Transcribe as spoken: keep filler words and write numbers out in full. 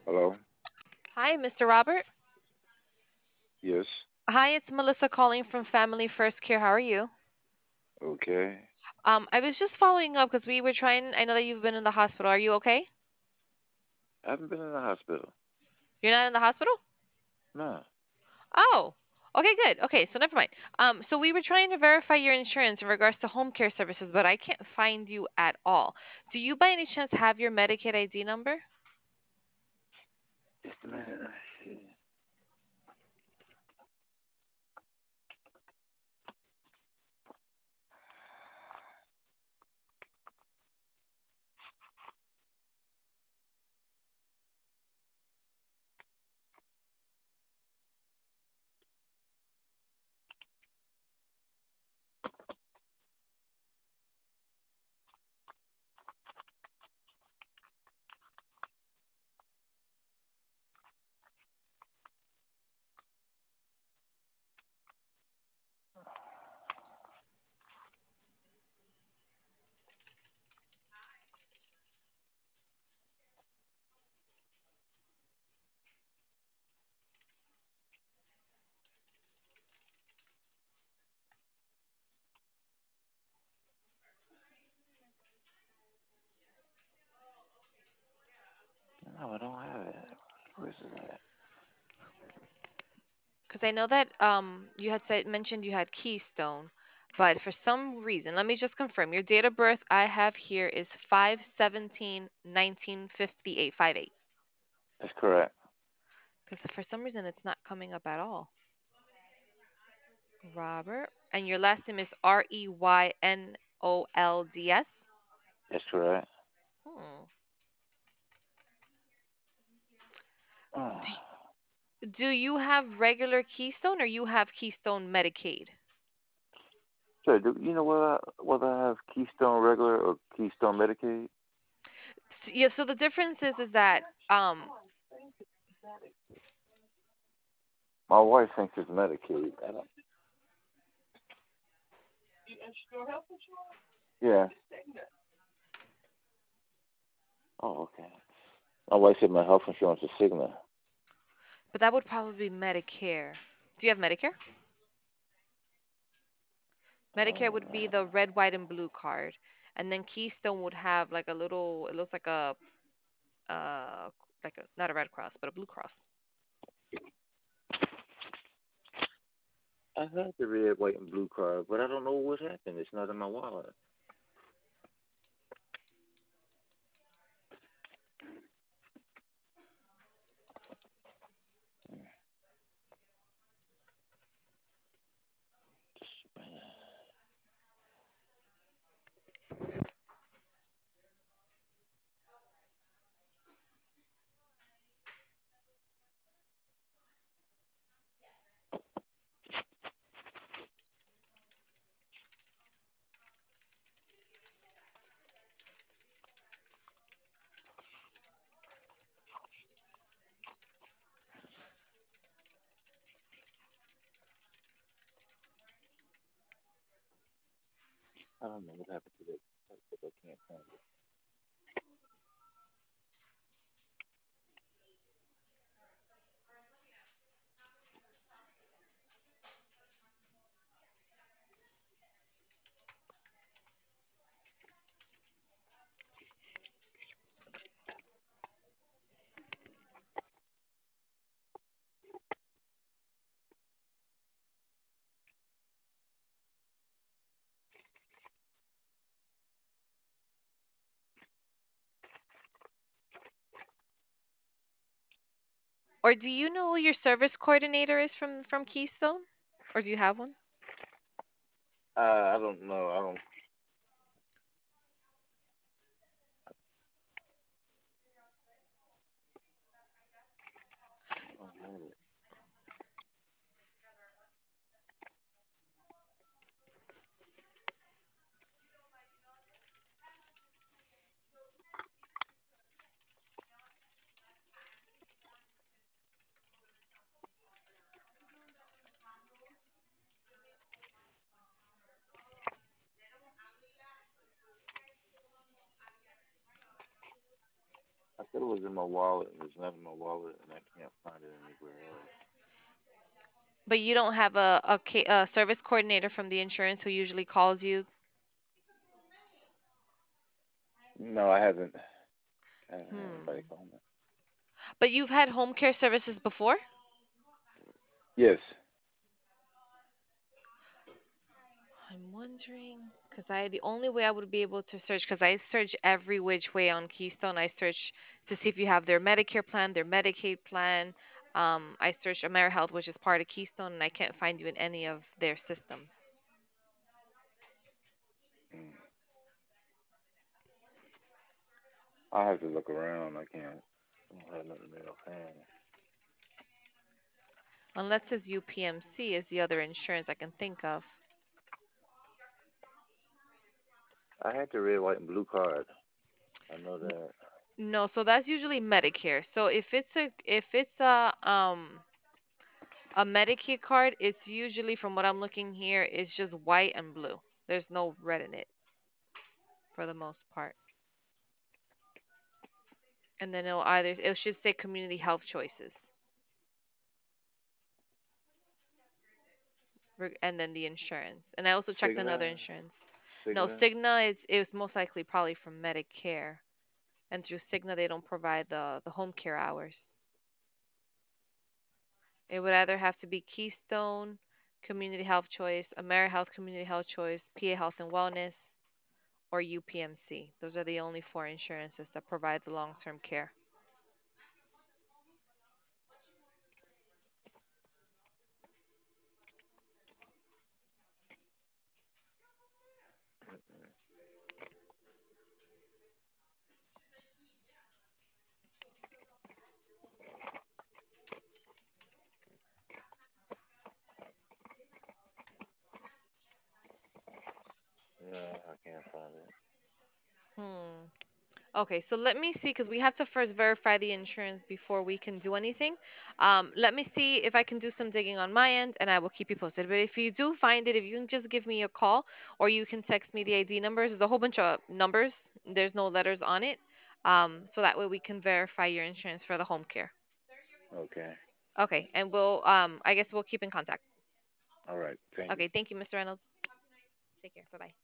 Hello? Hi, Mister Robert. Yes. Hi, it's Melissa calling from Family First Care. How are you? Okay. Um, I was just following up because we were trying. I know that you've been in the hospital. Are you okay? I haven't been in the hospital. You're not in the hospital? No. Oh, okay, good. Okay, so never mind. Um, so we were trying to verify your insurance in regards to home care services, but I can't find you at all. Do you by any chance have your Medicaid I D number? Just a minute. Let's see. No, I don't have it. Where's it at? Because I know that um you had said mentioned you had Keystone, but for some reason, let me just confirm. Your date of birth I have here is five seventeen nineteen fifty eight five eight. That's correct. Because for some reason it's not coming up at all. Robert, and your last name is R E Y N O L D S. That's correct. Hmm. Oh. Do, do you have regular Keystone or you have Keystone Medicaid? So, do you know whether I, whether I have Keystone Regular or Keystone Medicaid? S- Yeah, so the difference is is that um My wife thinks it's Medicaid. I don't. Yeah. Oh, okay. My wife said my health insurance is Cigna. but that would probably be Medicare. Do you have Medicare? Medicare Oh, would be the red, white, and blue card, and then Keystone would have like a little. It looks like a uh like a not a red cross, but a blue cross. I had the red, white, and blue card, but I don't know what happened. It's not in my wallet. I don't know what happened to it. I can't find it. Or do you know who your service coordinator is from from Keystone? Or do you have one? Uh, I don't know. I don't. I don't have it. I thought it was in my wallet, and there's not in my wallet, and I can't find it anywhere else. But you don't have a, a, ca- a service coordinator from the insurance who usually calls you? No, I haven't. I haven't had Hmm. anybody call me. But you've had home care services before? Yes. I'm wondering because I the only way I would be able to search because I search every which way on Keystone. I search to see if you have their Medicare plan, their Medicaid plan. Um, I search AmeriHealth, which is part of Keystone, and I can't find you in any of their systems. Mm. I have to look around. I can't. I don't have nothing else hand. Unless it's U P M C is the other insurance I can think of. I had the red, white, and blue card. I know that. No, so that's usually Medicare. So if it's a if it's a um a Medicaid card, it's usually from what I'm looking here, it's just white and blue. There's no red in it for the most part. And then it'll either it should say community health choices. Reg- And then the insurance. And I also checked another Cigna. insurance. No, Cigna. Cigna is it was most likely probably from Medicare. And through Cigna they don't provide the the home care hours. It would either have to be Keystone, Community Health Choice, AmeriHealth Community Health Choice, P A Health and Wellness, or U P M C. Those are the only four insurances that provide the long-term care. Yeah, I can't find it. Hmm. Okay, so let me see because we have to first verify the insurance before we can do anything. Um, let me see if I can do some digging on my end and I will keep you posted. But if you do find it, if you can just give me a call or you can text me the I D numbers, there's a whole bunch of numbers, there's no letters on it. Um, so that way we can verify your insurance for the home care. Okay. Okay, and we'll, um, I guess we'll keep in contact. All right. Thank you. Okay, thank you, mister Reynolds. Take care. Bye bye.